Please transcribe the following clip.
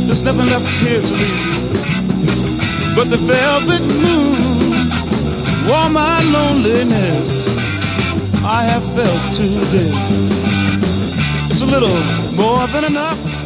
There's nothing left here to leave but the velvet moon. All my loneliness I have felt today. It's a little more than enough